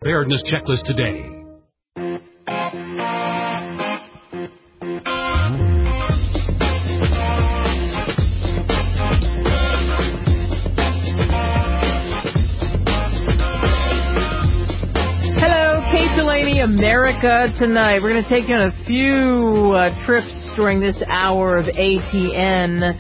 Preparedness checklist today. America Tonight. We're going to take you on a few trips during this hour of ATN,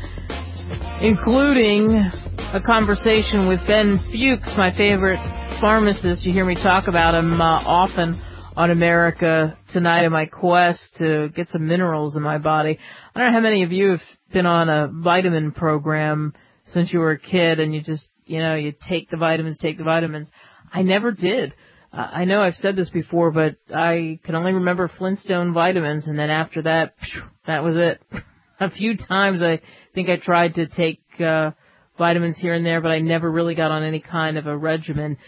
including a conversation with Ben Fuchs, my favorite pharmacist. You hear me talk about him often on America Tonight in my quest to get some minerals in my body. I don't know how many of you have been on a vitamin program since you were a kid and you just, you take the vitamins. I never did. I know I've said this before, but I can only remember Flintstone vitamins, and then after that, that was it. A few times I think I tried to take vitamins here and there, but I never really got on any kind of a regimen.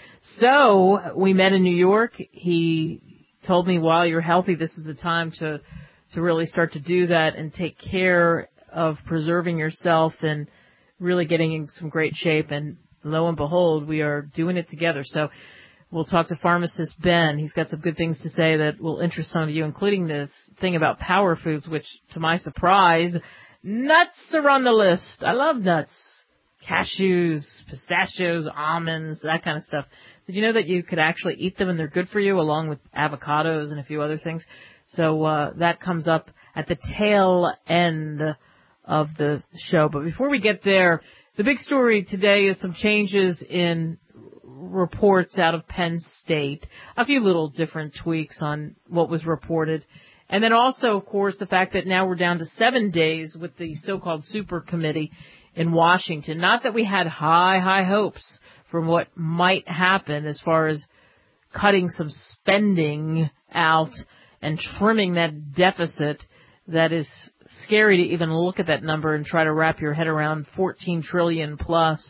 So we met in New York. He told me, while you're healthy, this is the time to really start to do that and take care of preserving yourself and really getting in some great shape. And lo and behold, we are doing it together. So we'll talk to pharmacist Ben. He's got some good things to say that will interest some of you, including this thing about power foods, which, to my surprise, nuts are on the list. I love nuts. Cashews, pistachios, almonds, that kind of stuff. Did you know that you could actually eat them and they're good for you, along with avocados and a few other things? So that comes up at the tail end of the show. But before we get there, the big story today is some changes in reports out of Penn State, a few little different tweaks on what was reported. And then also, of course, the fact that now we're down to 7 days with the so-called super committee in Washington. Not that we had high hopes for what might happen as far as cutting some spending out and trimming that deficit. That is scary to even look at that number and try to wrap your head around. 14 trillion plus.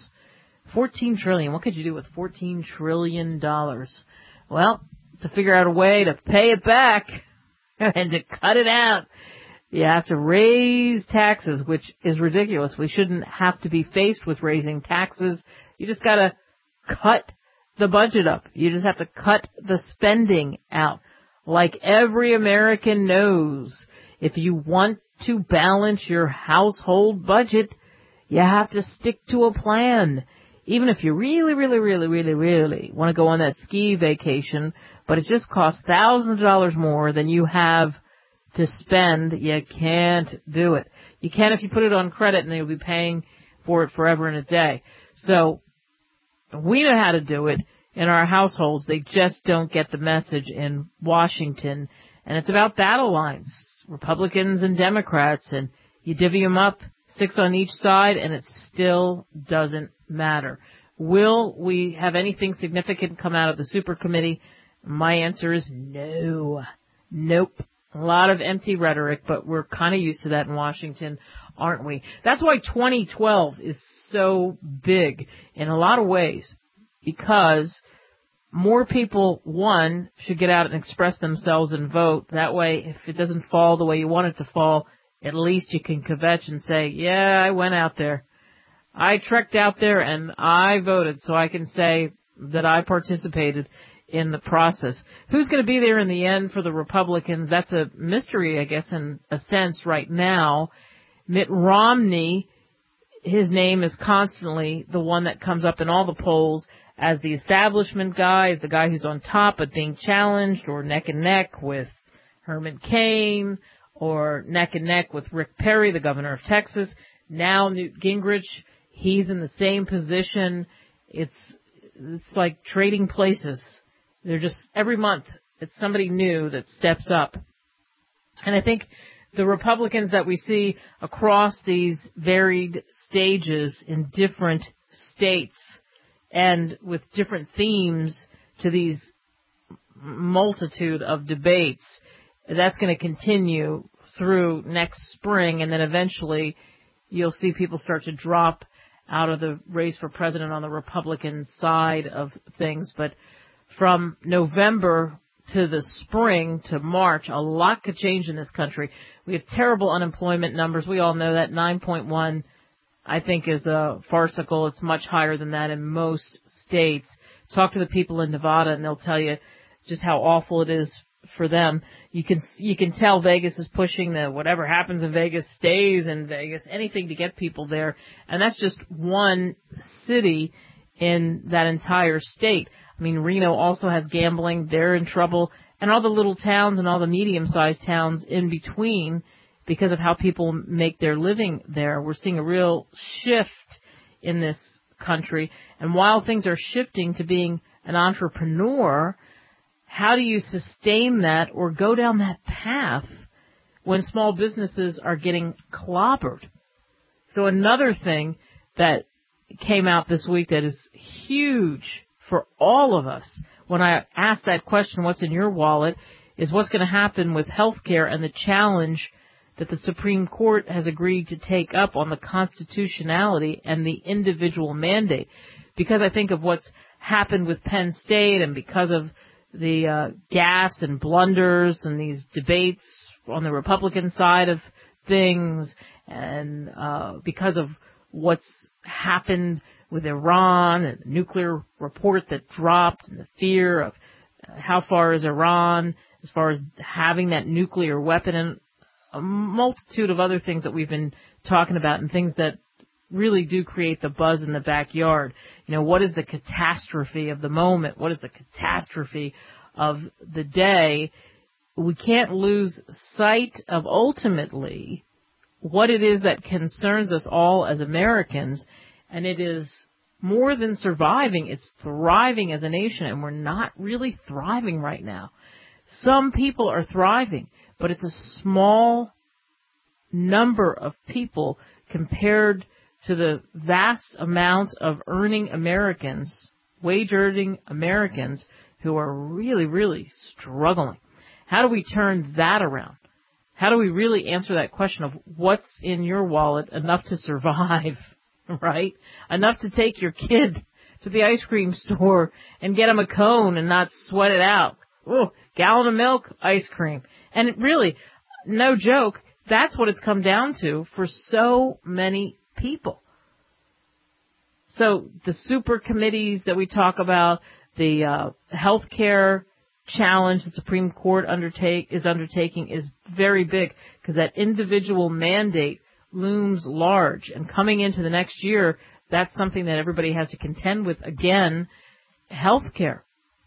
14 trillion. What could you do with $14 trillion? Well, to figure out a way to pay it back and to cut it out, you have to raise taxes, which is ridiculous. We shouldn't have to be faced with raising taxes. You just got to cut the budget up. You just have to cut the spending out. Like every American knows, if you want to balance your household budget, you have to stick to a plan. Even if you really want to go on that ski vacation, but it just costs thousands of dollars more than you have to spend, you can't do it. You can if you put it on credit and you'll be paying for it forever and a day. So we know how to do it in our households. They just don't get the message in Washington. And it's about battle lines, Republicans and Democrats, and you divvy them up, 6 on each side, and it still doesn't matter. Will we have anything significant come out of the super committee? My answer is no. Nope. A lot of empty rhetoric, but we're kind of used to that in Washington, aren't we? That's why 2012 is so big in a lot of ways, because more people, one, should get out and express themselves and vote. That way, if it doesn't fall the way you want it to fall, at least you can kvetch and say, yeah, I went out there. I trekked out there and I voted, so I can say that I participated in the process. Who's going to be there in the end for the Republicans? That's a mystery, I guess, in a sense right now. Mitt Romney, his name is constantly the one that comes up in all the polls as the establishment guy, as the guy who's on top but being challenged, or neck and neck with Herman Cain, or neck and neck with Rick Perry, the governor of Texas. Now Newt Gingrich, he's in the same position. It's like trading places. They're just, every month, it's somebody new that steps up. And I think the Republicans that we see across these varied stages in different states and with different themes to these multitude of debates, that's going to continue through next spring, and then eventually you'll see people start to drop out of the race for president on the Republican side of things. But from November to the spring to March, a lot could change in this country. We have terrible unemployment numbers. We all know that. 9.1, I think, is farcical. It's much higher than that in most states. talk to the people in Nevada, and they'll tell you just how awful it is for them. You can tell Vegas is pushing the whatever happens in Vegas stays in Vegas, anything to get people there. And that's just one city in that entire state. I mean, Reno also has gambling. They're in trouble. And all the little towns and all the medium-sized towns in between, because of how people make their living there. We're seeing a real shift in this country. And while things are shifting to being an entrepreneur, how do you sustain that or go down that path when small businesses are getting clobbered? So another thing that came out this week that is huge for all of us, when I asked that question, what's in your wallet, is what's going to happen with health care and the challenge that the Supreme Court has agreed to take up on the constitutionality and the individual mandate. Because I think of what's happened with Penn State and because of the gaffes and blunders and these debates on the Republican side of things, and because of what's happened with Iran and the nuclear report that dropped and the fear of how far is Iran as far as having that nuclear weapon, and a multitude of other things that we've been talking about and things that really do create the buzz in the backyard. You know, what is the catastrophe of the moment? What is the catastrophe of the day? We can't lose sight of ultimately what it is that concerns us all as Americans, and it is more than surviving, it's thriving as a nation, and we're not really thriving right now. Some people are thriving, but it's a small number of people compared to the vast amount of earning Americans, wage-earning Americans, who are really, really struggling. How do we turn that around? How do we really answer that question of what's in your wallet enough to survive, right? Enough to take your kid to the ice cream store and get him a cone and not sweat it out. Oh, gallon of milk, ice cream. And really, no joke, that's what it's come down to for so many people. So the super committees that we talk about, the health care challenge the Supreme Court is undertaking is very big, because that individual mandate looms large. And coming into the next year, that's something that everybody has to contend with again, health care.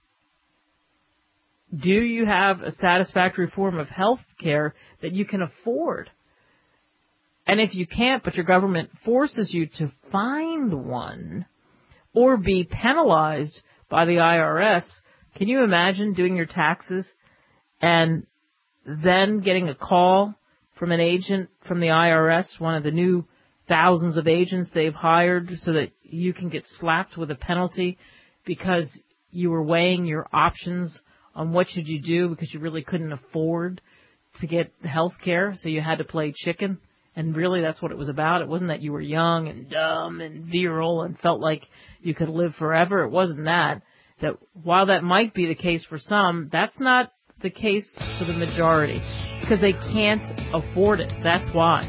Do you have a satisfactory form of health care that you can afford? And if you can't, but your government forces you to find one or be penalized by the IRS, can you imagine doing your taxes and then getting a call from an agent from the IRS, one of the new thousands of agents they've hired, so that you can get slapped with a penalty because you were weighing your options on what should you do because you really couldn't afford to get health care, so you had to play chicken? And really, that's what it was about. It wasn't that you were young and dumb and virile and felt like you could live forever. It wasn't that. That while that might be the case for some, that's not the case for the majority. It's because they can't afford it. That's why.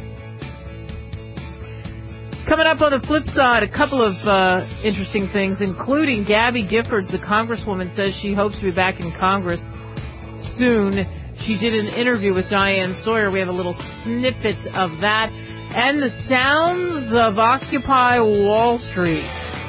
Coming up on the flip side, a couple of interesting things, including Gabby Giffords, the congresswoman, says she hopes to be back in Congress soon. She did an interview with Diane Sawyer. We have a little snippet of that. And the sounds of Occupy Wall Street.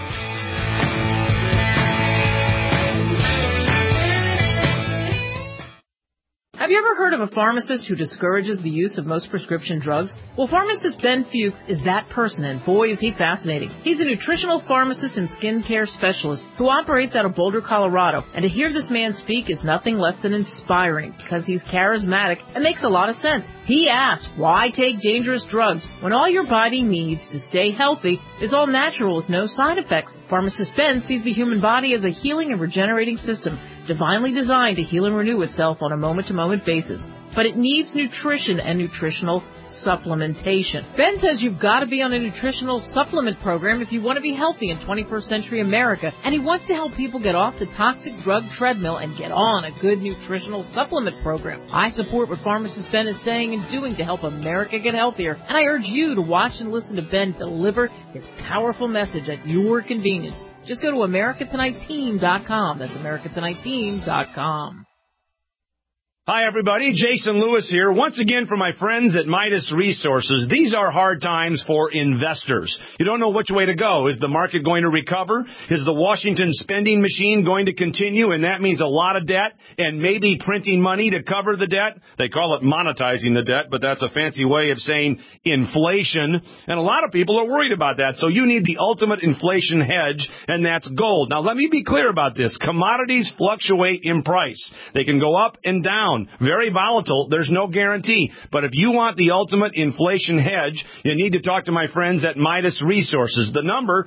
Have you ever heard of a pharmacist who discourages the use of most prescription drugs? Well, pharmacist Ben Fuchs is that person, and boy, is he fascinating. He's a nutritional pharmacist and skincare specialist who operates out of Boulder, Colorado. And to hear this man speak is nothing less than inspiring, because he's charismatic and makes a lot of sense. He asks, why take dangerous drugs when all your body needs to stay healthy is all natural with no side effects? Pharmacist Ben sees the human body as a healing and regenerating system, divinely designed to heal and renew itself on a moment-to-moment basis. but it needs nutrition and nutritional supplementation. Ben says you've got to be on a nutritional supplement program if you want to be healthy in 21st century America, and he wants to help people get off the toxic drug treadmill and get on a good nutritional supplement program. I support what pharmacist Ben is saying and doing to help America get healthier, and I urge you to watch and listen to Ben deliver his powerful message at your convenience. Just go to AmericaTonightTeam.com. That's AmericaTonightTeam.com. Hi, everybody. Jason Lewis here. Once again for my friends at Midas Resources. These are hard times for investors. You don't know which way to go. Is the market going to recover? Is the Washington spending machine going to continue? And that means a lot of debt and maybe printing money to cover the debt. They call it monetizing the debt, but that's a fancy way of saying inflation. And a lot of people are worried about that. So you need the ultimate inflation hedge, and that's gold. Now, let me be clear about this. Commodities fluctuate in price. They can go up and down. Very volatile. There's no guarantee. But if you want the ultimate inflation hedge, you need to talk to my friends at Midas Resources. The number,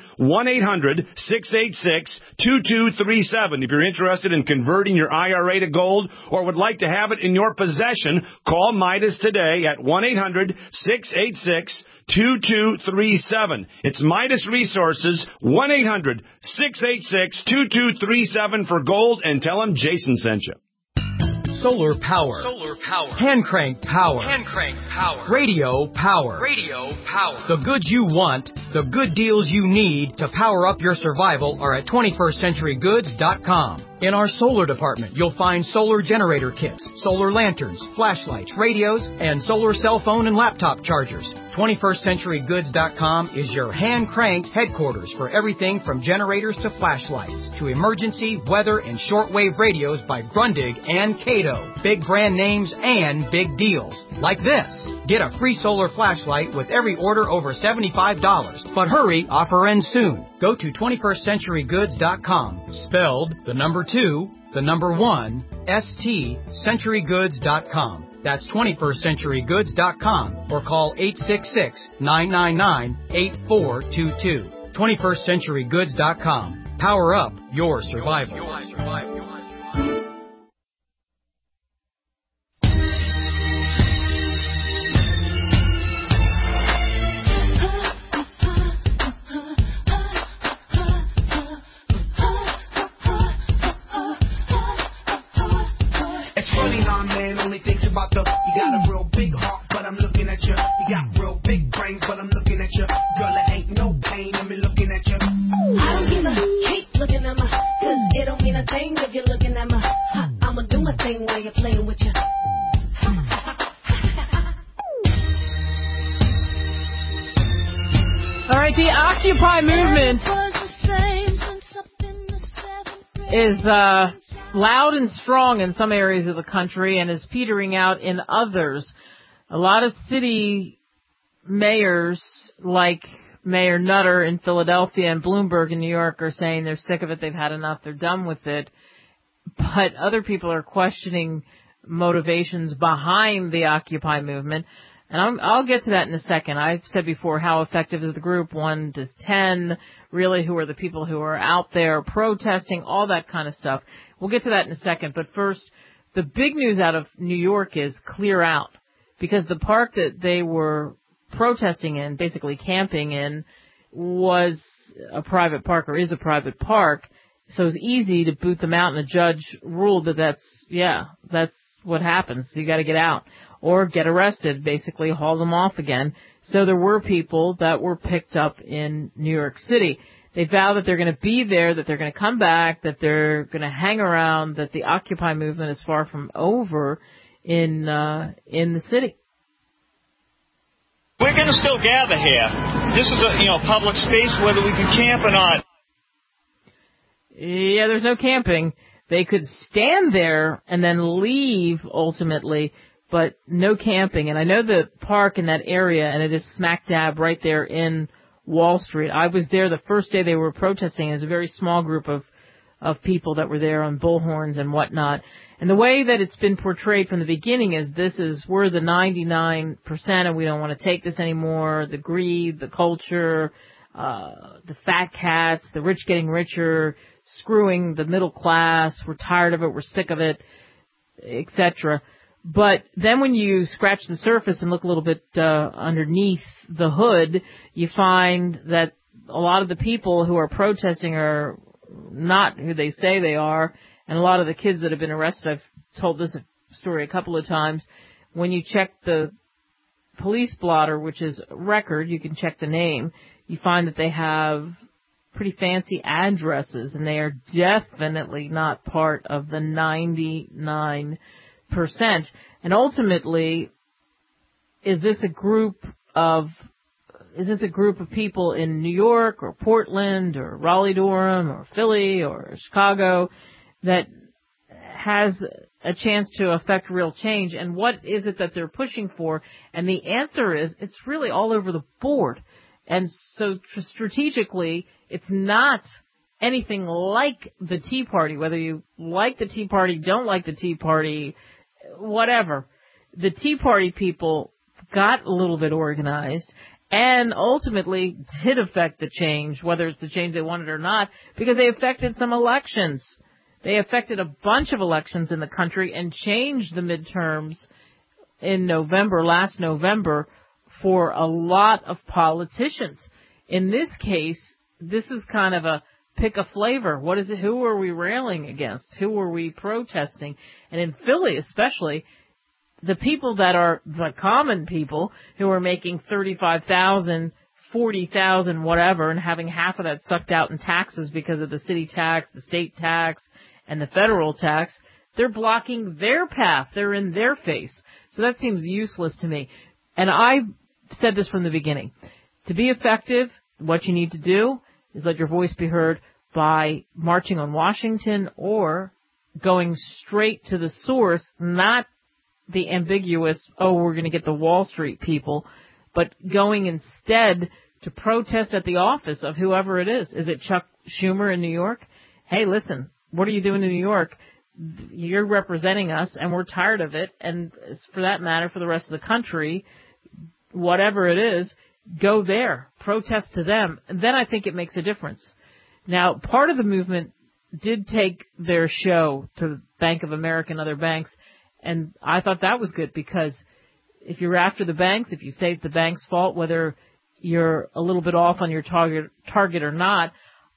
1-800-686-2237. If you're interested in converting your IRA to gold or would like to have it in your possession, call Midas today at 1-800-686-2237. It's Midas Resources, 1-800-686-2237 for gold, and tell them Jason sent you. Solar power. Solar power. Hand crank power. Hand crank power. Radio power. Radio power. The goods you want, the good deals you need to power up your survival are at 21stcenturygoods.com. In our solar department, you'll find solar generator kits, solar lanterns, flashlights, radios, and solar cell phone and laptop chargers. 21stcenturygoods.com is your hand-cranked headquarters for everything from generators to flashlights to emergency, weather, and shortwave radios by Grundig and Cato. Big brand names and big deals. Like this. Get a free solar flashlight with every order over $75. But hurry, offer ends soon. Go to 21stcenturygoods.com. Spelled the number 2, the number 1, ST, centurygoods.com. That's 21stcenturygoods.com or call 866-999-8422. 21stcenturygoods.com. Power up your survival. You got a real big heart, but I'm looking at you. You got real big brains, but I'm looking at you. Girl, it ain't no pain in me looking at you. I don't give a keep looking at me, cause it don't mean a thing if you're looking at me. I'ma do my thing while you're playing with you. All right, the Occupy movement is loud and strong in some areas of the country and is petering out in others. A lot of city mayors, like Mayor Nutter in Philadelphia and Bloomberg in New York, are saying they're sick of it, they've had enough, they're done with it. But other people are questioning motivations behind the Occupy movement. And I'll get to that in a second. I've said before, how effective is the group? 1 to 10. Really, who are the people who are out there protesting? All that kind of stuff. We'll get to that in a second. But first, the big news out of New York is clear out. Because the park that they were protesting in, basically camping in, was a private park, or is a private park. So it's easy to boot them out, and the judge ruled that that's what happens. So you got to get out. Or get arrested, basically haul them off again. So there were people that were picked up in New York City. They vow that they're going to be there, that they're going to come back, that they're going to hang around, that the Occupy movement is far from over in the city. We're going to still gather here. This is a public space, whether we can camp or not. Yeah, there's no camping. They could stand there and then leave ultimately, but no camping. And I know the park in that area, and it is smack dab right there in Wall Street. I was there the first day they were protesting. It was a very small group of people that were there on bullhorns and whatnot. And the way that it's been portrayed from the beginning is we're the 99% and we don't want to take this anymore. The greed, the culture, the fat cats, the rich getting richer, screwing the middle class. We're tired of it. We're sick of it, etc. But then when you scratch the surface and look a little bit underneath the hood, you find that a lot of the people who are protesting are not who they say they are, and a lot of the kids that have been arrested, I've told this story a couple of times, when you check the police blotter, which is record, you can check the name, you find that they have pretty fancy addresses, and they are definitely not part of the 99%. And ultimately, is this a group of people in New York or Portland or Raleigh-Durham or Philly or Chicago that has a chance to affect real change? And what is it that they're pushing for? And the answer is it's really all over the board. And so strategically, it's not anything like the Tea Party, whether you like the Tea Party, don't like the Tea Party, whatever. The Tea Party people got a little bit organized and ultimately did affect the change, whether it's the change they wanted or not, because they affected some elections. They affected a bunch of elections in the country and changed the midterms in last November, for a lot of politicians. In this case, this is kind of a pick a flavor. What is it? Who are we railing against? Who are we protesting? And in Philly especially, the people that are the common people who are making $35,000, $40,000, whatever, and having half of that sucked out in taxes because of the city tax, the state tax, and the federal tax, they're blocking their path. They're in their face. So that seems useless to me. And I said this from the beginning. To be effective, what you need to do is let your voice be heard by marching on Washington or going straight to the source, not the ambiguous, we're going to get the Wall Street people, but going instead to protest at the office of whoever it is. Is it Chuck Schumer in New York? Hey, listen, what are you doing in New York? You're representing us, and we're tired of it. And for that matter, for the rest of the country, whatever it is, go there, protest to them. And then I think it makes a difference. Now, part of the movement did take their show to Bank of America and other banks, and I thought that was good, because if you're after the banks, if you say it's the bank's fault, whether you're a little bit off on your target or not,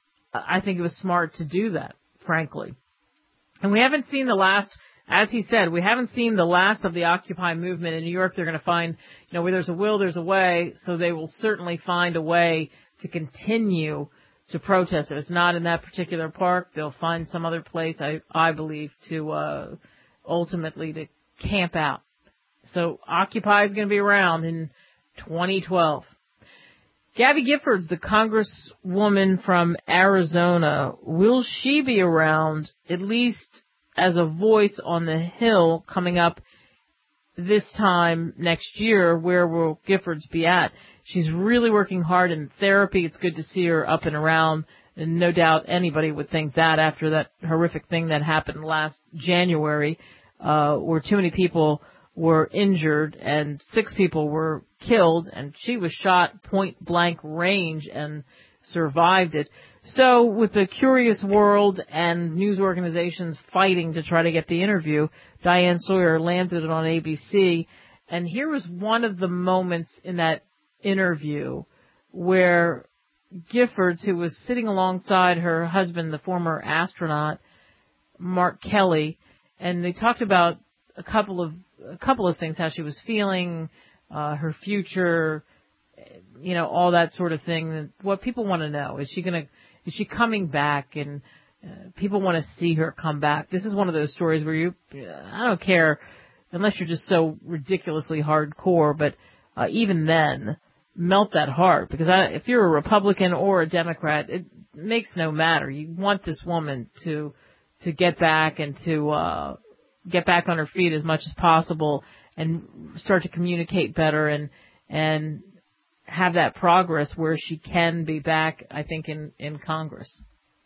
I think it was smart to do that, frankly. And we haven't seen the last, as he said, we haven't seen the last of the Occupy movement in New York. They're going to find, where there's a will, there's a way. So they will certainly find a way to continue to protest. If it's not in that particular park, they'll find some other place, I believe, to ultimately to camp out. So Occupy is going to be around in 2012. Gabby Giffords, the congresswoman from Arizona, will she be around, at least as a voice on the Hill, coming up this time next year? Where will Giffords be at? She's really working hard in therapy. It's good to see her up and around, and no doubt anybody would think that after that horrific thing that happened last January, where too many people were injured and 6 people were killed, and she was shot point blank range and survived it. So with the Curious World and news organizations fighting to try to get the interview, Diane Sawyer landed it on ABC. And here was one of the moments in that interview where Giffords, who was sitting alongside her husband, the former astronaut, Mark Kelly, and they talked about a couple of things, how she was feeling, her future, all that sort of thing. What people want to know, is she coming back? And people want to see her come back. This is one of those stories where I don't care, unless you're just so ridiculously hardcore, but even then, melt that heart, because if you're a Republican or a Democrat, it makes no matter. You want this woman to get back and to get back on her feet as much as possible and start to communicate better and have that progress where she can be back, I think, in Congress.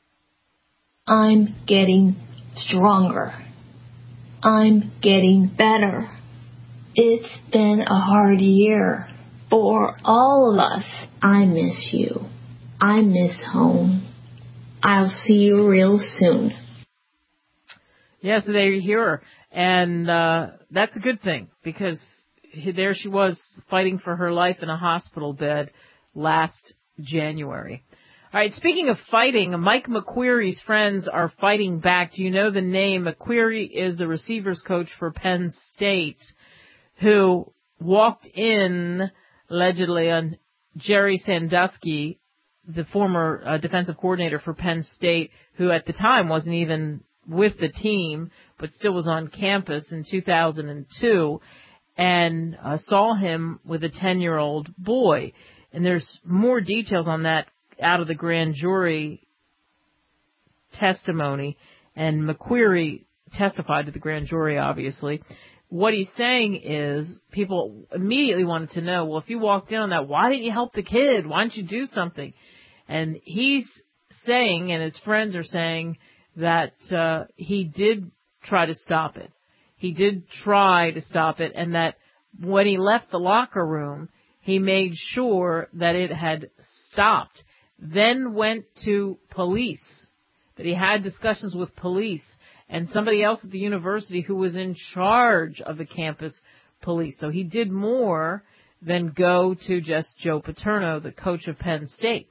I'm getting stronger. I'm getting better. It's been a hard year for all of us. I miss you. I miss home. I'll see you real soon. Yeah, so there you hear her. And that's a good thing, because there she was fighting for her life in a hospital bed last January. All right, speaking of fighting, Mike McQueary's friends are fighting back. Do you know the name? McQueary is the receivers coach for Penn State, who walked in, allegedly, on Jerry Sandusky, the former defensive coordinator for Penn State, who at the time wasn't even with the team, but still was on campus in 2002, and saw him with a 10-year-old boy. And there's more details on that out of the grand jury testimony, and McQueary testified to the grand jury, obviously. What he's saying is people immediately wanted to know, well, if you walked in on that, why didn't you help the kid? Why didn't you do something? And he's saying, and his friends are saying, that he did try to stop it. He did try to stop it, and that when he left the locker room, he made sure that it had stopped, then went to police, that he had discussions with police and somebody else at the university who was in charge of the campus police. So he did more than go to just Joe Paterno, the coach of Penn State.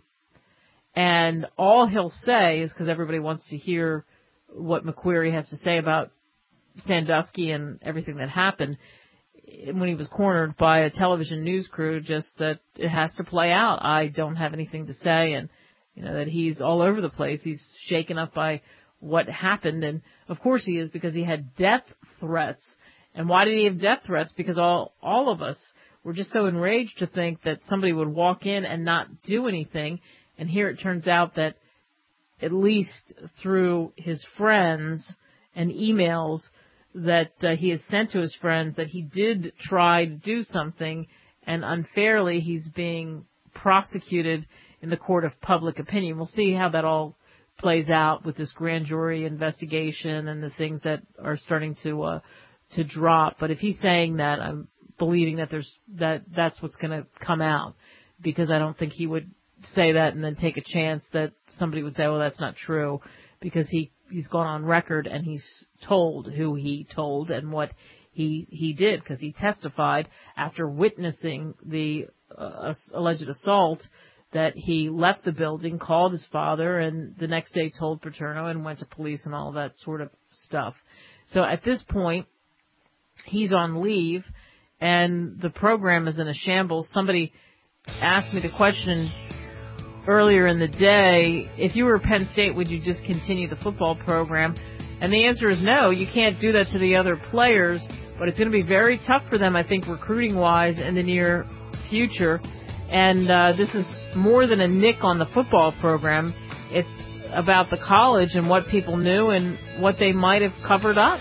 And all he'll say is, because everybody wants to hear what McQueary has to say about Sandusky and everything that happened when he was cornered by a television news crew, just that it has to play out. I don't have anything to say, and that he's all over the place. He's shaken up by what happened, and of course he is, because he had death threats. And why did he have death threats? Because all of us were just so enraged to think that somebody would walk in and not do anything. And here it turns out that, at least through his friends and emails that he has sent to his friends, that he did try to do something, and unfairly he's being prosecuted in the court of public opinion. We'll see how that all plays out with this grand jury investigation and the things that are starting to drop. But if he's saying that, I'm believing that that's what's going to come out, because I don't think he would say that and then take a chance that somebody would say, well, that's not true, because he's gone on record and he's told who he told and what he did, because he testified after witnessing the alleged assault that he left the building, called his father, and the next day told Paterno and went to police and all that sort of stuff. So at this point, he's on leave, and the program is in a shambles. Somebody asked me the question earlier in the day, if you were Penn State, would you just continue the football program? And the answer is no. You can't do that to the other players, but it's going to be very tough for them, I think, recruiting-wise in the near future. And this is more than a nick on the football program. It's about the college and what people knew and what they might have covered up.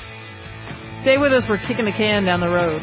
Stay with us. We're kicking the can down the road.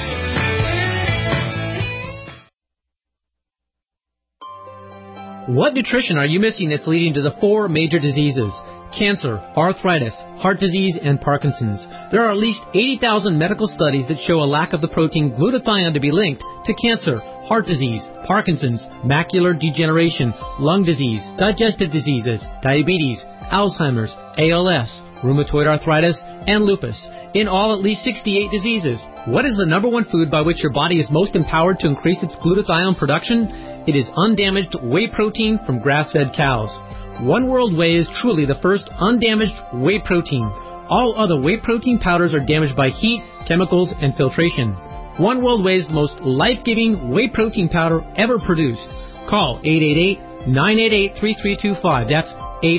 What nutrition are you missing that's leading to the 4 major diseases? Cancer, arthritis, heart disease, and Parkinson's. There are at least 80,000 medical studies that show a lack of the protein glutathione to be linked to cancer, heart disease, Parkinson's, macular degeneration, lung disease, digestive diseases, diabetes, Alzheimer's, ALS, rheumatoid arthritis, and lupus. In all, at least 68 diseases. What is the number one food by which your body is most empowered to increase its glutathione production? It is undamaged whey protein from grass-fed cows. One World Whey is truly the first undamaged whey protein. All other whey protein powders are damaged by heat, chemicals, and filtration. One World Whey is the most life-giving whey protein powder ever produced. Call 888-988-3325. That's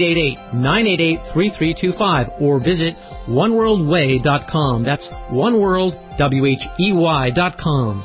888-988-3325. Or visit oneworldwhey.com. That's oneworldwhey.com.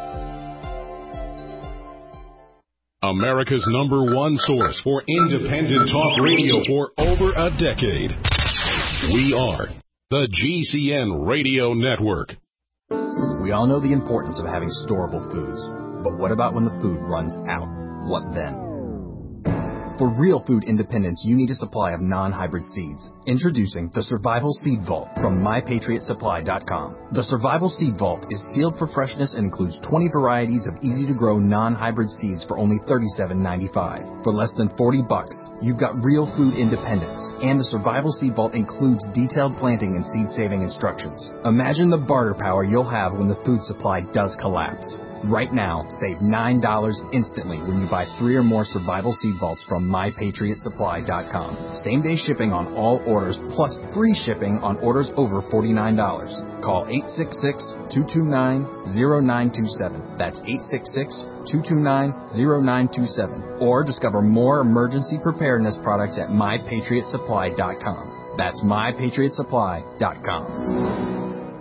America's #1 source for independent talk radio for over a decade. We are the GCN Radio Network. We all know the importance of having storable foods. But what about when the food runs out? What then? For real food independence, you need a supply of non-hybrid seeds. Introducing the Survival Seed Vault from MyPatriotSupply.com. The Survival Seed Vault is sealed for freshness and includes 20 varieties of easy-to-grow non-hybrid seeds for only $37.95. For less than $40, you've got real food independence. And the Survival Seed Vault includes detailed planting and seed-saving instructions. Imagine the barter power you'll have when the food supply does collapse. Right now, save $9 instantly when you buy 3 or more Survival Seed Vaults from MyPatriotSupply.com. Same-day shipping on all orders, plus free shipping on orders over $49. Call 866-229-0927. That's 866-229-0927. Or discover more emergency preparedness products at MyPatriotSupply.com. That's MyPatriotSupply.com.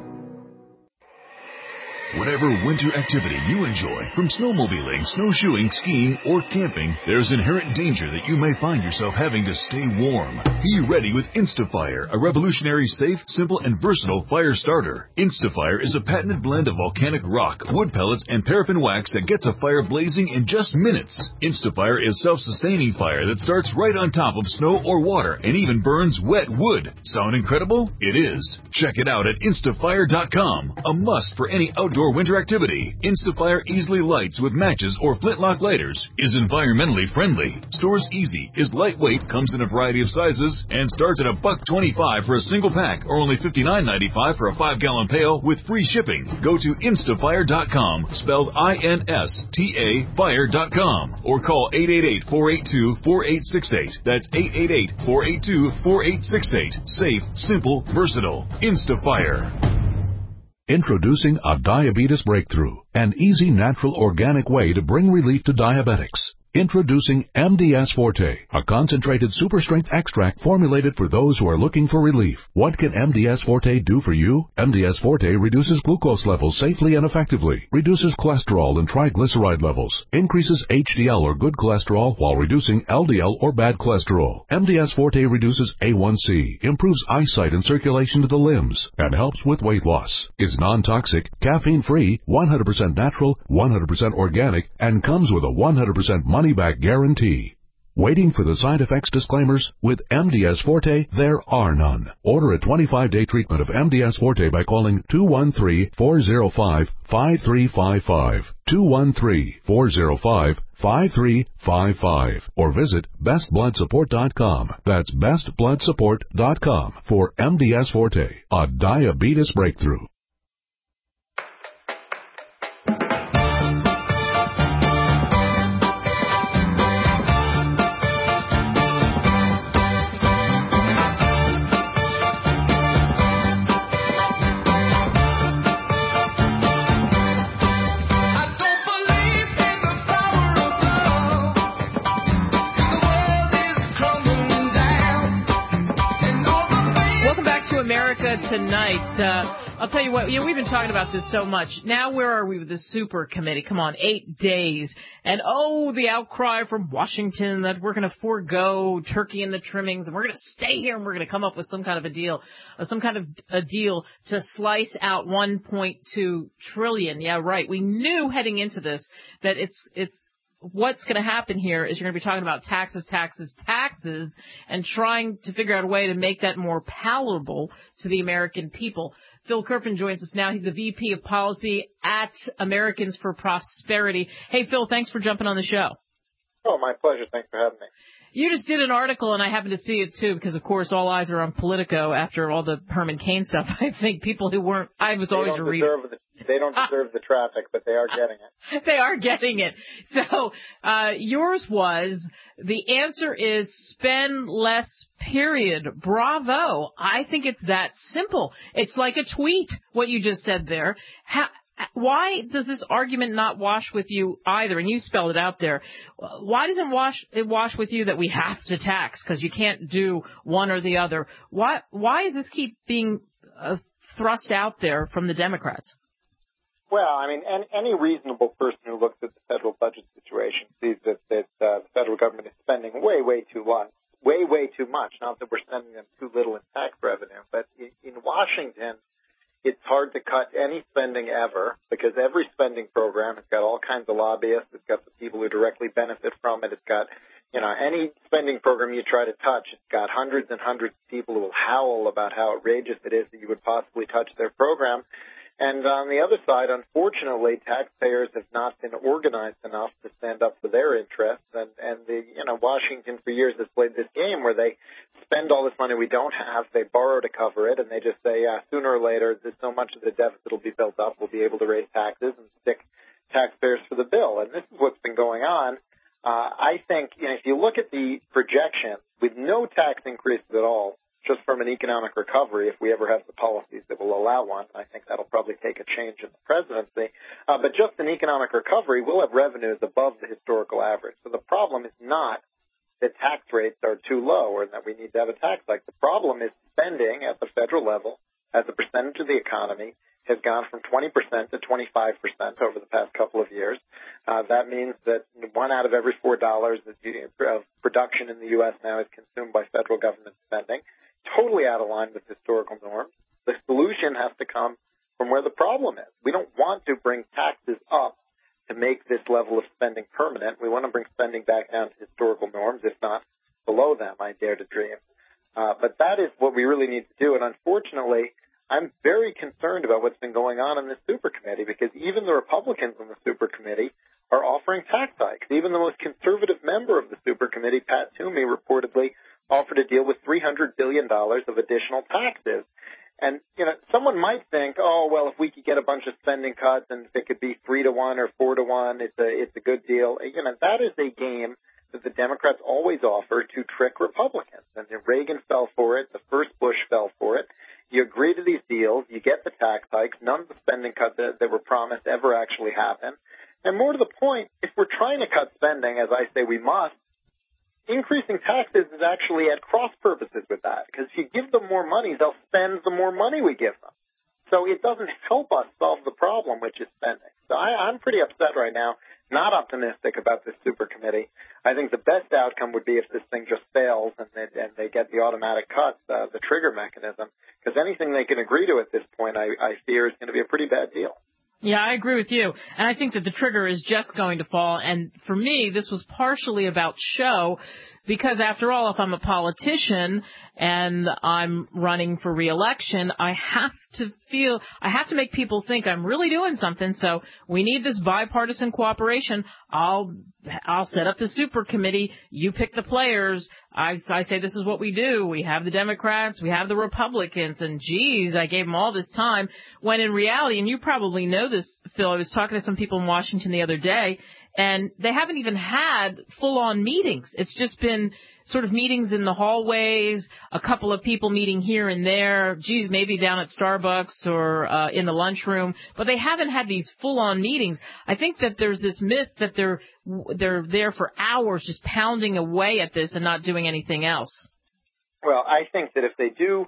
Whatever winter activity you enjoy, from snowmobiling, snowshoeing, skiing, or camping, there's inherent danger that you may find yourself having to stay warm. Be ready with InstaFire, a revolutionary, safe, simple, and versatile fire starter. InstaFire is a patented blend of volcanic rock, wood pellets, and paraffin wax that gets a fire blazing in just minutes. InstaFire is self-sustaining fire that starts right on top of snow or water and even burns wet wood. Sound incredible? It is. Check it out at instafire.com. A must for any outdoor winter activity. InstaFire easily lights with matches or flintlock lighters, is environmentally friendly, stores easy, is lightweight, comes in a variety of sizes, and starts at $1.25 for a single pack or only $59.95 for a 5-gallon pail with free shipping. Go to instafire.com, spelled INSTA fire.com, or call 888-482-4868. That's 888-482-4868. Safe, simple, versatile. InstaFire. Introducing a diabetes breakthrough, an easy, natural, organic way to bring relief to diabetics. Introducing MDS Forte, a concentrated super-strength extract formulated for those who are looking for relief. What can MDS Forte do for you? MDS Forte reduces glucose levels safely and effectively, reduces cholesterol and triglyceride levels, increases HDL or good cholesterol while reducing LDL or bad cholesterol. MDS Forte reduces A1C, improves eyesight and circulation to the limbs, and helps with weight loss. Is non-toxic, caffeine-free, 100% natural, 100% organic, and comes with a 100% money-back guarantee. Waiting for the side effects disclaimers? With MDS Forte, there are none. Order a 25-day treatment of MDS Forte by calling 213-405-5355, 213-405-5355, or visit bestbloodsupport.com. That's bestbloodsupport.com for MDS Forte, a diabetes breakthrough. Tonight, I'll tell you what, we've been talking about this so much. Now where are we with the super committee? Come on, 8 days. And the outcry from Washington that we're going to forego turkey and the trimmings and we're going to stay here and we're going to come up with some kind of a deal to slice out $1.2 trillion. Yeah, right. We knew heading into this that it's what's going to happen here is you're going to be talking about taxes, and trying to figure out a way to make that more palatable to the American people. Phil Kerpen joins us now. He's the VP of Policy at Americans for Prosperity. Hey, Phil, thanks for jumping on the show. Oh, my pleasure. Thanks for having me. You just did an article, and I happened to see it, too, because, of course, all eyes are on Politico after all the Herman Cain stuff. I think people who weren't – I was always a reader. They don't deserve the traffic, but they are getting it. They are getting it. So yours was the answer is spend less, period. Bravo. I think it's that simple. It's like a tweet, what you just said there. Why does this argument not wash with you either? And you spelled it out there. Why doesn't it wash with you that we have to tax because you can't do one or the other? Why does this keep being thrust out there from the Democrats? Well, I mean, any reasonable person who looks at the federal budget situation sees that the federal government is spending way too much. Not that we're spending them too little in tax revenue, but in Washington, it's hard to cut any spending ever because every spending program has got all kinds of lobbyists. It's got the people who directly benefit from it. It's got Any spending program you try to touch, it's got hundreds and hundreds of people who will howl about how outrageous it is that you would possibly touch their program. And on the other side, unfortunately, taxpayers have not been organized enough to stand up for their interests. And Washington for years has played this game where they spend all this money we don't have, they borrow to cover it, and they just say, sooner or later, there's so much of the deficit will be built up, we'll be able to raise taxes and stick taxpayers for the bill. And this is what's been going on. I think if you look at the projection, with no tax increases at all, just from an economic recovery, if we ever have the policies that will allow one, I think that'll probably take a change in the presidency. But just an economic recovery, we'll have revenues above the historical average. So the problem is not that tax rates are too low or that we need to have a tax hike. The problem is spending at the federal level as a percentage of the economy has gone from 20% to 25% over the past couple of years. That means that $1 out of every $4 of production in the U.S. now is consumed by federal government spending, totally out of line with historical norms. The solution has to come from where the problem is. We don't want to bring taxes up to make this level of spending permanent. We want to bring spending back down to historical norms, if not below them, I dare to dream. But that is what we really need to do. And unfortunately, I'm very concerned about what's been going on in this super committee because even the Republicans in the super committee are offering tax hikes. Even the most conservative member of the super committee, Pat Toomey, reportedly offered a deal with $300 billion of additional taxes. And, someone might think, oh, well, if we could get a bunch of spending cuts and if it could be 3-to-1 or 4-to-1, it's a good deal. That is a game that the Democrats always offer to trick Republicans. And Reagan fell for it. The first Bush fell for it. You agree to these deals. You get the tax hikes. None of the spending cuts that were promised ever actually happen. And more to the point, if we're trying to cut spending, as I say we must, increasing taxes is actually at cross purposes with that. Because if you give them more money, they'll spend the more money we give them. So it doesn't help us solve the problem, which is spending. So I'm pretty upset right now, not optimistic about this super committee. I think the best outcome would be if this thing just fails and they get the automatic cuts, the trigger mechanism. Because anything they can agree to at this point, I fear, is going to be a pretty bad deal. Yeah, I agree with you. And I think that the trigger is just going to fall. And for me, this was partially about show because, after all, if I'm a politician and I'm running for re-election, I have to make people think I'm really doing something. So we need this bipartisan cooperation. I'll set up the super committee. You pick the players. I say this is what we do. We have the Democrats. We have the Republicans. And, geez, I gave them all this time. When in reality, and you probably know this, Phil, I was talking to some people in Washington the other day, and they haven't even had full-on meetings. It's just been sort of meetings in the hallways, a couple of people meeting here and there, geez, maybe down at Starbucks or in the lunchroom. But they haven't had these full-on meetings. I think that there's this myth that they're there for hours just pounding away at this and not doing anything else. Well, I think that if they do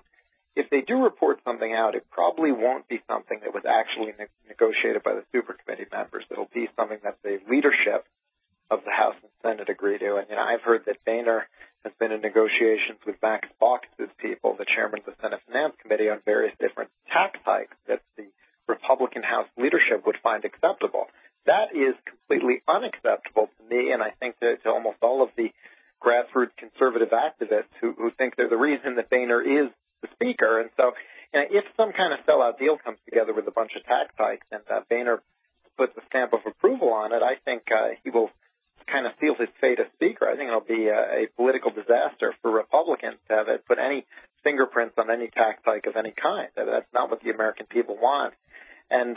report something out, it probably won't be something that was actually negotiated by the super committee members. It'll be something that the leadership of the House and Senate agree to. And, I've heard that Boehner has been in negotiations with Max Baucus' people, the chairman of the Senate Finance Committee, on various different tax hikes that the Republican House leadership would find acceptable. That is completely unacceptable to me, and I think to almost all of the grassroots conservative activists who think they're the reason that Boehner is the speaker. And so if some kind of sellout deal comes together with a bunch of tax hikes and Boehner puts a stamp of approval on it, I think he will kind of seal his fate as speaker. I think it'll be a political disaster for Republicans to have it put any fingerprints on any tax hike of any kind. That's not what the American people want. And,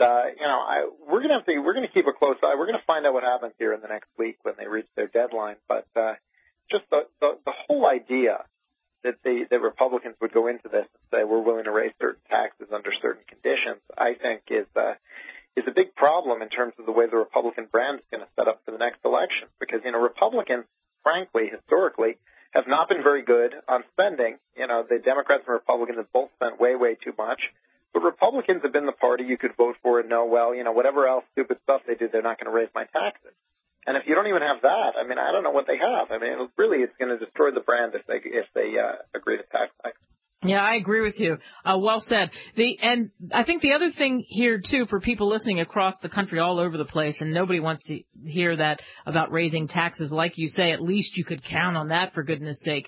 we're going to keep a close eye. We're going to find out what happens here in the next week when they reach their deadline. But just the whole idea that the Republicans would go into this and say we're willing to raise certain taxes under certain conditions, I think is a big problem in terms of the way the Republican brand is going to set up for the next election. Because, Republicans, frankly, historically, have not been very good on spending. The Democrats and Republicans have both spent way, way too much. But Republicans have been the party you could vote for and know, well, whatever else stupid stuff they do, they're not going to raise my taxes. And if you don't even have that, I don't know what they have. It's going to destroy the brand if they agree to tax hikes. Yeah, I agree with you. Well said. And I think the other thing here, too, for people listening across the country all over the place, and nobody wants to hear that about raising taxes, like you say, at least you could count on that, for goodness sake.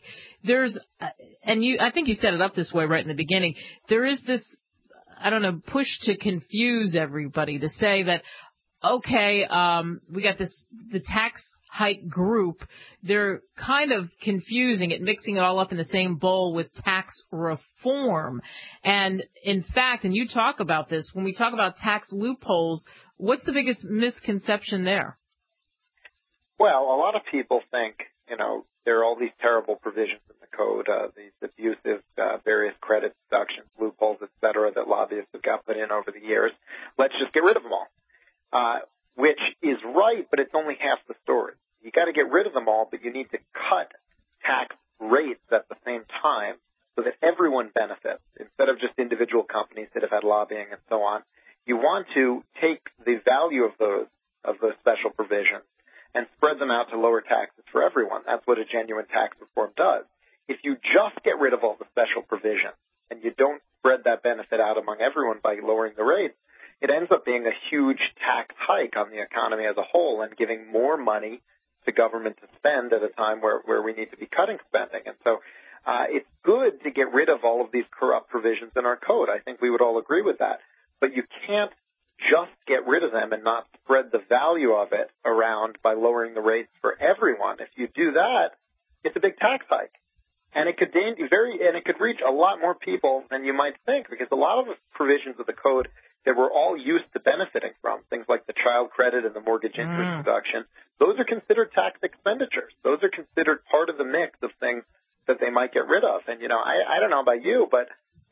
I think you set it up this way right in the beginning. There is this, push to confuse everybody, to say that, okay, we got the tax hike group. They're kind of confusing it, mixing it all up in the same bowl with tax reform. And in fact, and you talk about this, when we talk about tax loopholes, what's the biggest misconception there? Well, a lot of people think, there are all these terrible provisions in the code, these abusive various credit deductions, loopholes, et cetera, that lobbyists have got put in over the years. Let's just get rid of them all. Which is right, but it's only half the story. You got to get rid of them all, but you need to cut tax rates at the same time so that everyone benefits instead of just individual companies that have had lobbying and so on. You want to take the value of those special provisions and spread them out to lower taxes for everyone. That's what a genuine tax reform does. If you just get rid of all the special provisions and you don't spread that benefit out among everyone by lowering the rates, it ends up being a huge tax hike on the economy as a whole and giving more money to government to spend at a time where we need to be cutting spending. And so it's good to get rid of all of these corrupt provisions in our code. I think we would all agree with that. But you can't just get rid of them and not spread the value of it around by lowering the rates for everyone. If you do that, it's a big tax hike. And it could reach a lot more people than you might think, because a lot of the provisions of the code that we're all used to benefiting from, things like the child credit and the mortgage interest deduction, those are considered tax expenditures. Those are considered part of the mix of things that they might get rid of. And, I don't know about you, but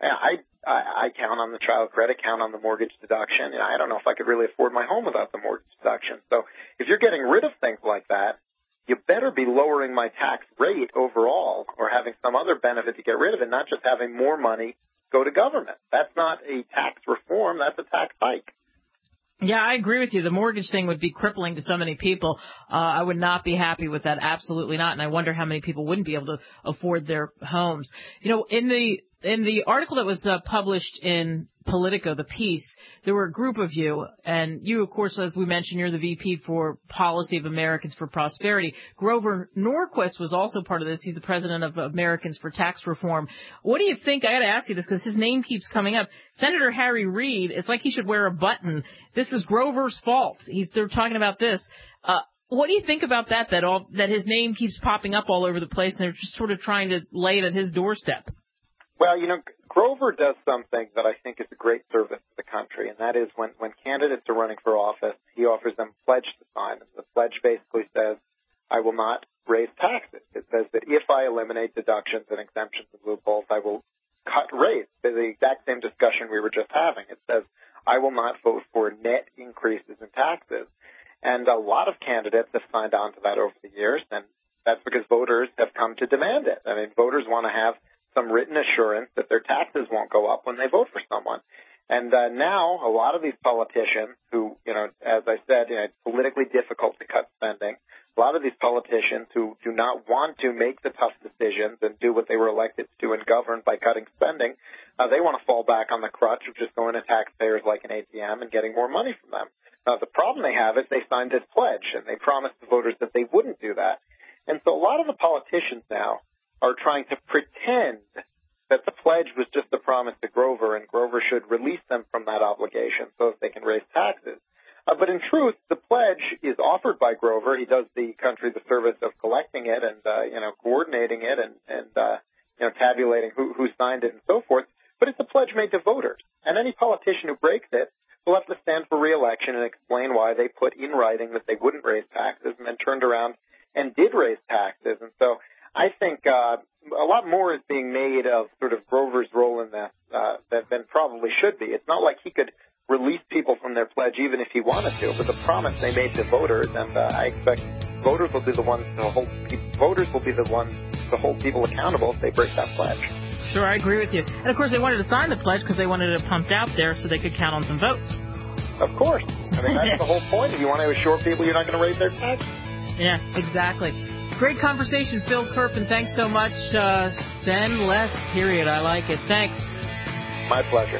I count on the child credit, count on the mortgage deduction. I don't know if I could really afford my home without the mortgage deduction. So if you're getting rid of things like that, you better be lowering my tax rate overall or having some other benefit to get rid of it, not just having more money go to government. That's not a tax reform. That's a tax hike. Yeah, I agree with you. The mortgage thing would be crippling to so many people. I would not be happy with that. Absolutely not. And I wonder how many people wouldn't be able to afford their homes. In the article that was published in Politico, the piece, there were a group of you, and you, of course, as we mentioned, you're the VP for Policy of Americans for Prosperity. Grover Norquist was also part of this. He's the president of Americans for Tax Reform. What do you think? I got to ask you this because his name keeps coming up. Senator Harry Reid, it's like he should wear a button. This is Grover's fault. They're talking about this. What do you think about that his name keeps popping up all over the place, and they're just sort of trying to lay it at his doorstep? Well, Grover does something that I think is a great service to the country, and that is when candidates are running for office, he offers them a pledge to sign. And the pledge basically says, I will not raise taxes. It says that if I eliminate deductions and exemptions and loopholes, I will cut rates. The exact same discussion we were just having. It says, I will not vote for net increases in taxes. And a lot of candidates have signed on to that over the years, and that's because voters have come to demand it. I mean, voters want to have some written assurance that their taxes won't go up when they vote for someone. And now a lot of these politicians who, as I said, it's politically difficult to cut spending. A lot of these politicians who do not want to make the tough decisions and do what they were elected to do and govern by cutting spending, they want to fall back on the crutch of just going to taxpayers like an ATM and getting more money from them. Now, the problem they have is they signed this pledge, and they promised the voters that they wouldn't do that. And so a lot of the politicians now are trying to pretend that the pledge was just a promise to Grover, and Grover should release them from that obligation so that they can raise taxes. But in truth, the pledge is offered by Grover. He does the country the service of collecting it and coordinating it and tabulating who signed it and so forth. But it's a pledge made to voters. And any politician who breaks it will have to stand for re-election and explain why they put in writing that they wouldn't raise taxes and then turned around and did raise taxes. And so I think a lot more is being made of sort of Grover's role in this than probably should be. It's not like he could release people from their pledge even if he wanted to, but the promise they made to voters, and I expect voters will be the ones to hold people accountable if they break that pledge. Sure, I agree with you. And of course, they wanted to sign the pledge because they wanted it pumped out there so they could count on some votes. Of course. I mean, that's the whole point. If you want to assure people you're not going to raise their taxes. Yeah, exactly. Great conversation, Phil Kerpen. Thanks so much. Spend less, period. I like it. Thanks. My pleasure.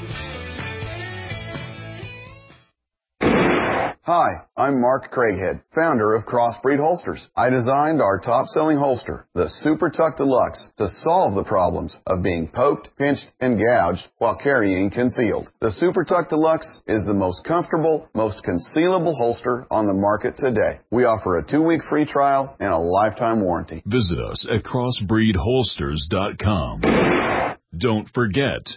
Hi, I'm Mark Craighead, founder of Crossbreed Holsters. I designed our top-selling holster, the Super Tuck Deluxe, to solve the problems of being poked, pinched, and gouged while carrying concealed. The Super Tuck Deluxe is the most comfortable, most concealable holster on the market today. We offer a 2-week free trial and a lifetime warranty. Visit us at crossbreedholsters.com. Don't forget,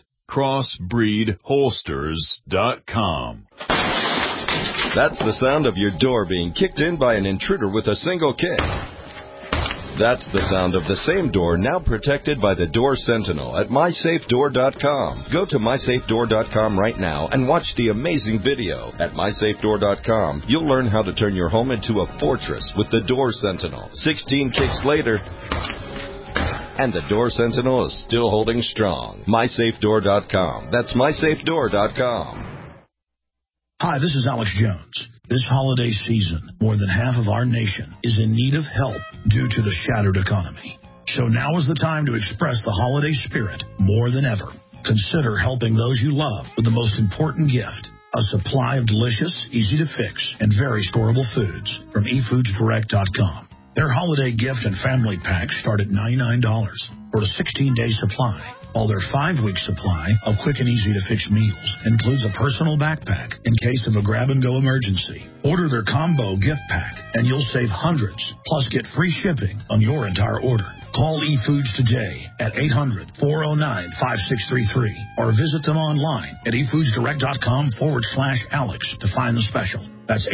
crossbreedholsters.com. That's the sound of your door being kicked in by an intruder with a single kick. That's the sound of the same door now protected by the Door Sentinel at mysafedoor.com. Go to mysafedoor.com right now and watch the amazing video. At mysafedoor.com, you'll learn how to turn your home into a fortress with the Door Sentinel. 16 kicks later, and the Door Sentinel is still holding strong. mysafedoor.com. That's mysafedoor.com. Hi, this is Alex Jones. This holiday season, more than half of our nation is in need of help due to the shattered economy. So now is the time to express the holiday spirit more than ever. Consider helping those you love with the most important gift, a supply of delicious, easy-to-fix, and very storable foods from eFoodsDirect.com. Their holiday gift and family packs start at $99 for a 16-day supply. While their 5-week supply of quick and easy-to-fix meals includes a personal backpack in case of a grab-and-go emergency. Order their combo gift pack, and you'll save hundreds, plus get free shipping on your entire order. Call eFoods today at 800-409-5633 or visit them online at eFoodsDirect.com/Alex to find the special. That's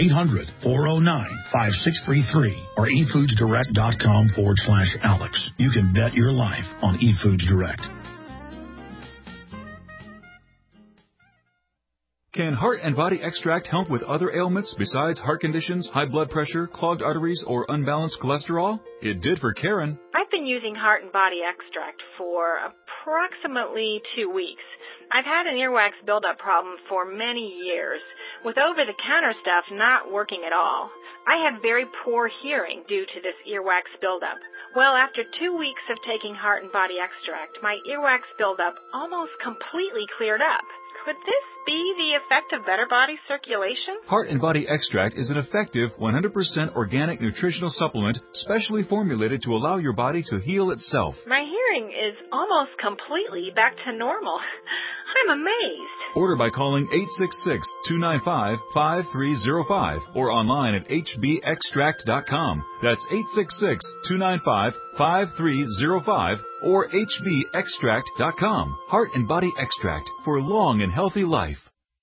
800-409-5633 or eFoodsDirect.com/Alex. You can bet your life on eFoods Direct. Can Heart and Body Extract help with other ailments besides heart conditions, high blood pressure, clogged arteries, or unbalanced cholesterol? It did for Karen. I've been using Heart and Body Extract for approximately 2 weeks. I've had an earwax buildup problem for many years, with over-the-counter stuff not working at all. I have very poor hearing due to this earwax buildup. Well, after 2 weeks of taking Heart and Body Extract, my earwax buildup almost completely cleared up. Could this be the effect of better body circulation? Heart and Body Extract is an effective 100% organic nutritional supplement specially formulated to allow your body to heal itself. My hearing is almost completely back to normal. I'm amazed. Order by calling 866-295-5305 or online at hbextract.com. That's 866-295-5305 or hbextract.com. Heart and Body Extract for long and healthy life.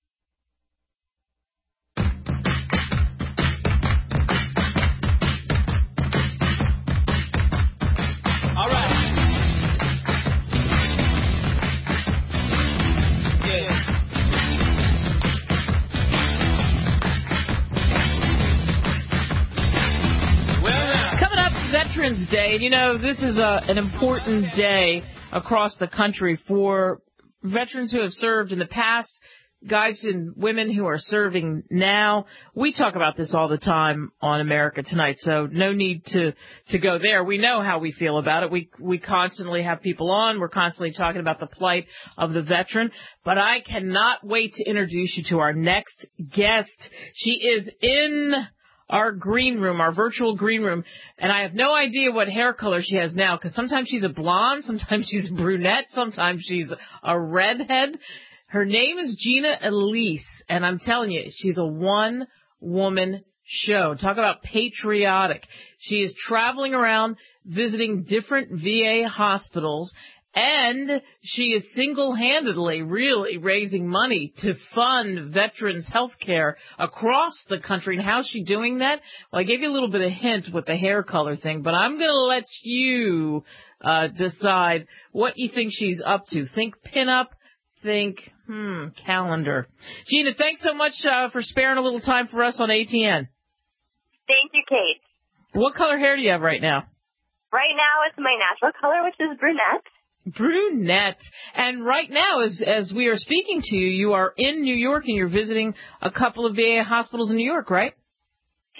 Veterans Day, and you know, this is an important day across the country for veterans who have served in the past, guys and women who are serving now. We talk about this all the time on America Tonight, so no need to go there. We know how we feel about it. We constantly have people on. We're constantly talking about the plight of the veteran. But I cannot wait to introduce you to our next guest. She is in our green room, our virtual green room, and I have no idea what hair color she has now, because sometimes she's a blonde, sometimes she's a brunette, sometimes she's a redhead. Her name is Gina Elise, and I'm telling you, she's a one-woman show. Talk about patriotic. She is traveling around visiting different VA hospitals, and she is single-handedly really raising money to fund veterans' health care across the country. And how's she doing that? Well, I gave you a little bit of hint with the hair color thing, but I'm going to let you decide what you think she's up to. Think pinup, think calendar. Gina, thanks so much for sparing a little time for us on ATN. Thank you, Kate. What color hair do you have right now? Right now it's my natural color, which is brunette. Brunette. And right now, as we are speaking to you, you are in New York and you're visiting a couple of VA hospitals in New York, right?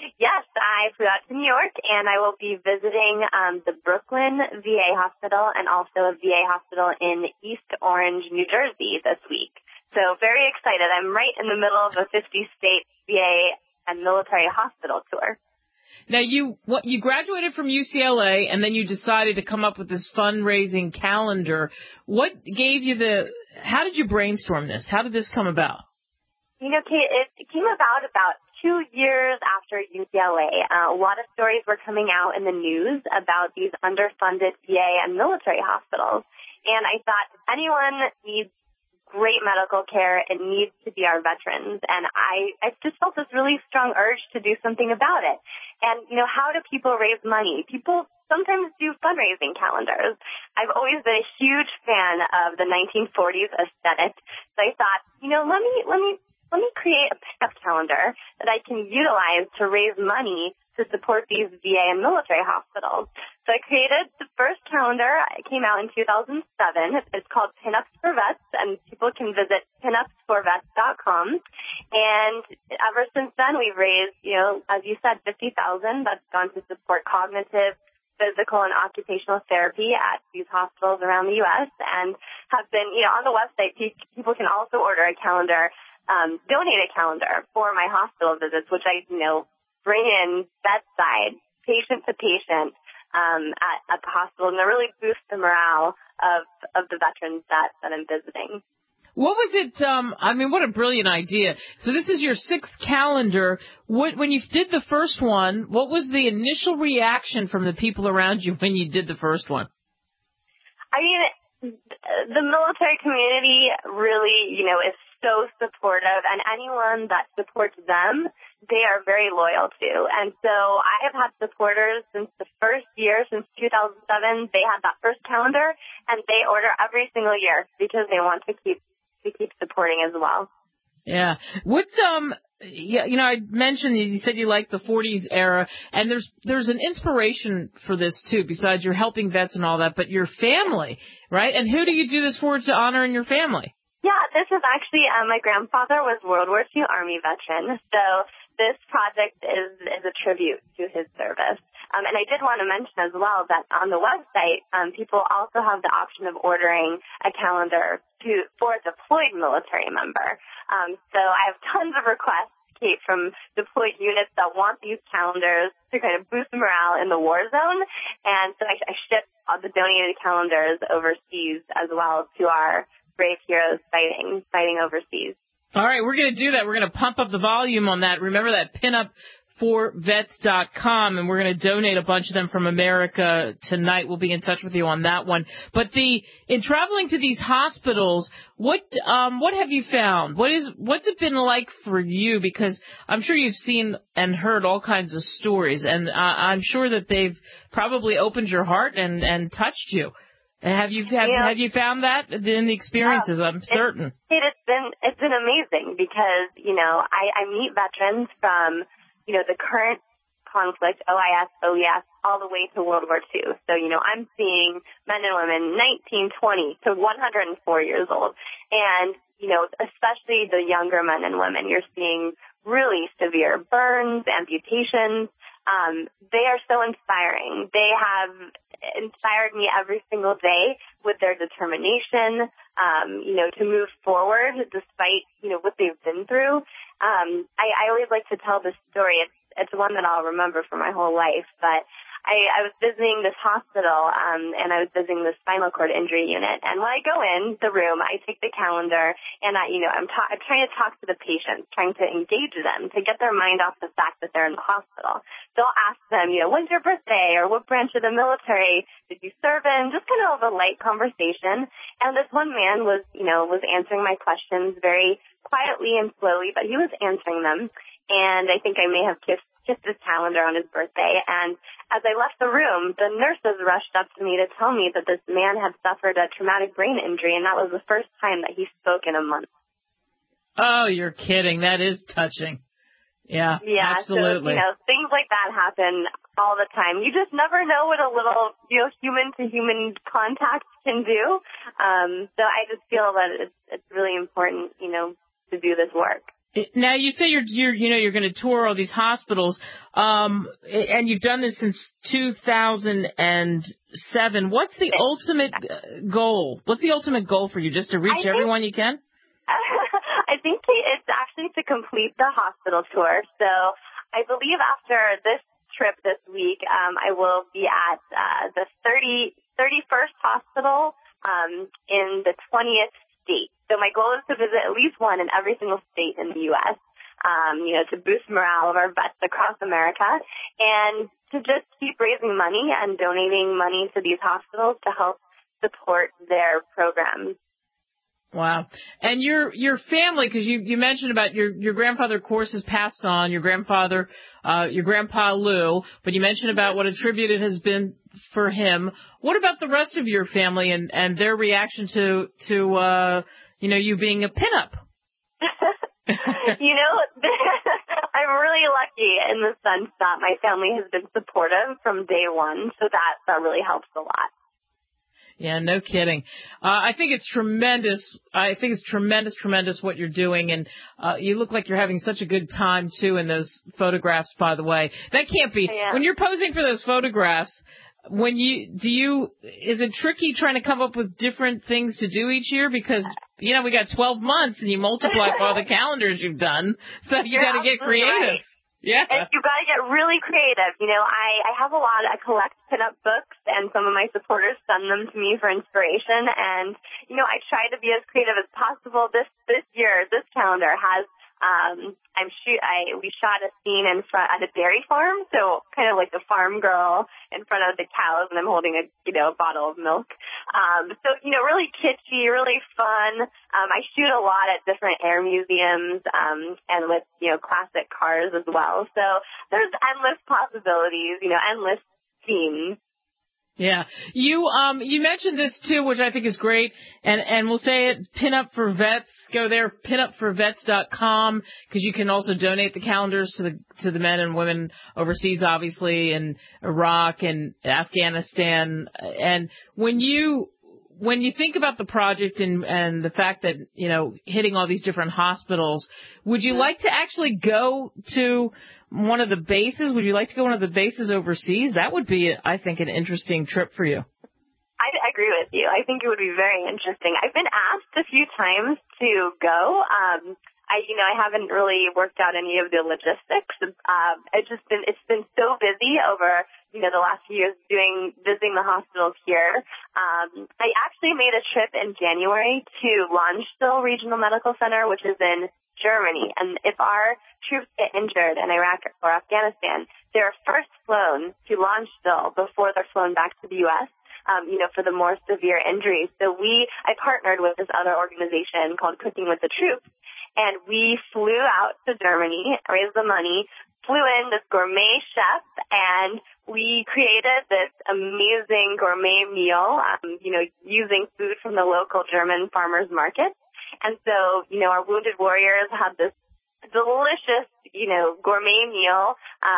Yes, I flew out to New York, and I will be visiting the Brooklyn VA hospital and also a VA hospital in East Orange, New Jersey this week. So very excited. I'm right in the middle of a 50-state VA and military hospital tour. Now, you graduated from UCLA, and then you decided to come up with this fundraising calendar. What gave you how did you brainstorm this? How did this come about? You know, Kate, it came about 2 years after UCLA. A lot of stories were coming out in the news about these underfunded VA and military hospitals. And I thought, if anyone needs great medical care, it needs to be our veterans. And I just felt this really strong urge to do something about it. And, you know, how do people raise money? People sometimes do fundraising calendars. I've always been a huge fan of the 1940s aesthetic. So I thought, you know, let me create a pickup calendar that I can utilize to raise money to support these VA and military hospitals. So I created the first calendar. It came out in 2007. It's called Pinups for Vets, and people can visit pinupsforvets.com. And ever since then, we've raised, you know, as you said, $50,000. That's gone to support cognitive, physical, and occupational therapy at these hospitals around the U.S. and have been, you know, on the website, people can also order a calendar, donate a calendar for my hospital visits, which I, you know, bring in bedside, patient to patient, at the hospital, and to really boost the morale of the veterans that I'm visiting. What was it? What a brilliant idea. So this is your sixth calendar. When you did the first one, what was the initial reaction from the people around you when you did the first one? I mean, the military community really, you know, is so supportive, and anyone that supports them, they are very loyal to. And so I have had supporters since the first year, since 2007. They had that first calendar, and they order every single year because they want to keep supporting as well. Yeah. You know, I mentioned, you said you like the 40s era, and there's an inspiration for this too, besides you're helping vets and all that, but your family, right? And who do you do this for to honor in your family? Yeah, this is actually, my grandfather was World War II Army veteran, so this project is a tribute to his service. And I did want to mention as well that on the website, people also have the option of ordering a calendar for a deployed military member. So I have tons of requests, Kate, from deployed units that want these calendars to kind of boost morale in the war zone. And so I ship the donated calendars overseas as well to our brave heroes fighting overseas. All right, we're going to do that. We're going to pump up the volume on that. Remember that pinupforvets.com, and we're going to donate a bunch of them from America tonight. We'll be in touch with you on that one. But in traveling to these hospitals, what have you found? What's it been like for you? Because I'm sure you've seen and heard all kinds of stories, and I'm sure that they've probably opened your heart and touched you. Have you found that in the experiences? I'm certain. It's been amazing because, you know, I meet veterans from, you know, the current conflict, OIS, OES, all the way to World War II. So, you know, I'm seeing men and women 19, 20 to 104 years old. And, you know, especially the younger men and women, you're seeing really severe burns, amputations. They are so inspiring. They have inspired me every single day with their determination, you know, to move forward despite, you know, what they've been through. I always like to tell this story. It's one that I'll remember for my whole life, but I was visiting this hospital, and I was visiting the spinal cord injury unit. And when I go in the room, I take the calendar, and I'm trying to talk to the patients, trying to engage them, to get their mind off the fact that they're in the hospital. So I'll ask them, you know, when's your birthday, or what branch of the military did you serve in? Just kind of a light conversation. And this one man was answering my questions very quietly and slowly, but he was answering them. And I think I may have kissed his calendar on his birthday. And as I left the room, the nurses rushed up to me to tell me that this man had suffered a traumatic brain injury, and that was the first time that he spoke in a month. Oh, you're kidding. That is touching. Yeah, absolutely. So, you know, things like that happen all the time. You just never know what a little, you know, human-to-human contact can do. So I just feel that it's really important, you know, to do this work. Now you say you're going to tour all these hospitals, and you've done this since 2007. What's the ultimate goal? What's the ultimate goal for you? Just to reach everyone you can? I think it's actually to complete the hospital tour. So I believe after this trip this week, I will be at the 31st hospital in the 20th state. So my goal is to visit at least one in every single state in the U.S., to boost morale of our vets across America and to just keep raising money and donating money to these hospitals to help support their programs. Wow. And your family, because you mentioned about your grandfather, of course, has passed on, your grandfather, your grandpa Lou, but you mentioned about what a tribute it has been for him. What about the rest of your family and their reaction to you being a pinup? I'm really lucky in the sense that my family has been supportive from day one, so that really helps a lot. Yeah, no kidding. I think it's tremendous. I think it's tremendous what you're doing, and you look like you're having such a good time too in those photographs. By the way, that can't be when you're posing for those photographs. Is it tricky trying to come up with different things to do each year? Because, we got 12 months and you multiply all the calendars you've done. So you got to get creative. Right. Yeah. And you got to get really creative. I have I collect pinup books and some of my supporters send them to me for inspiration. And, I try to be as creative as possible. This year, this calendar has, we shot a scene in front at a dairy farm, so kind of like the farm girl in front of the cows, and I'm holding a bottle of milk. Really kitschy, really fun. I shoot a lot at different air museums, and with classic cars as well. So there's endless possibilities, endless themes. Yeah. You mentioned this too, which I think is great. And we'll say it, Pinup for Vets. Go there, pinupforvets.com, because you can also donate the calendars to the men and women overseas, obviously, in Iraq and Afghanistan. And when you think about the project and the fact that, hitting all these different hospitals, would you like to actually go to one of the bases? Would you like to go one of the bases overseas? That would be, I think, an interesting trip for you. I agree with you. I think it would be very interesting. I've been asked a few times to go. I haven't really worked out any of the logistics. It's been so busy over, the last few years visiting the hospitals here. I actually made a trip in January to Landstuhl Regional Medical Center, which is in Germany. And if our troops get injured in Iraq or Afghanistan, they're first flown to Landstuhl before they're flown back to the U.S., for the more severe injuries. So I partnered with this other organization called Cooking with the Troops, and we flew out to Germany, raised the money, flew in this gourmet chef, and we created this amazing gourmet meal, using food from the local German farmers market. And so, our wounded warriors had this delicious, gourmet meal.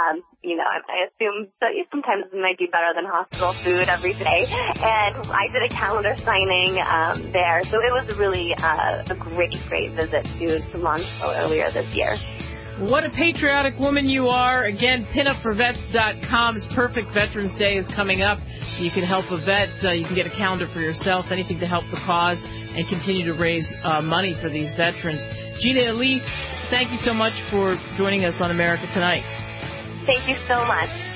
I assume that sometimes it might be better than hospital food every day. And I did a calendar signing there. So it was really a great visit to Landstuhl earlier this year. What a patriotic woman you are. Again, pinupforvets.com. It's perfect. Veterans Day is coming up. You can help a vet. You can get a calendar for yourself, anything to help the cause and continue to raise money for these veterans. Gina Elise, thank you so much for joining us on America Tonight. Thank you so much.